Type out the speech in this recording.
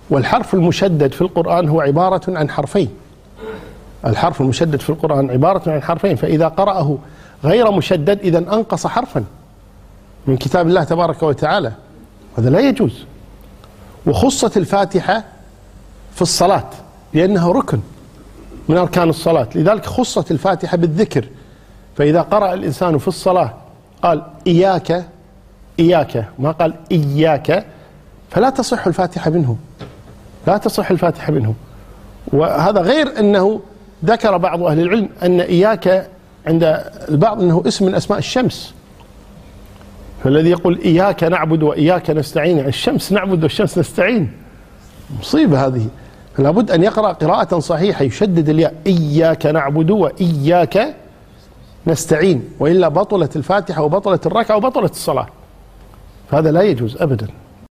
والحرف المشدد في القرآن هو عبارة عن حرفين. الحرف المشدد في القرآن عبارة عن حرفين، فإذا قرأه غير مشدد إذن أنقص حرفا من كتاب الله تبارك وتعالى، هذا لا يجوز. وخصت الفاتحة في الصلاة لأنها ركن من أركان الصلاة، لذلك خصت الفاتحة بالذكر. فإذا قرأ الإنسان في الصلاة قال إياك إياك، ما قال إياك، فلا تصح الفاتحة منه، لا تصح الفاتحة منه. وهذا غير أنه ذكر بعض أهل العلم أن إياك عند البعض أنه اسم من أسماء الشمس، فالذي يقول إياك نعبد وإياك نستعين، الشمس نعبد والشمس نستعين، مصيبة هذه. فلا بد أن يقرأ قراءة صحيحة يشدد الياء، إياك نعبد وإياك نستعين، وإلا بطلت الفاتحة وبطلت الركعة وبطلت الصلاة، فهذا لا يجوز أبدا.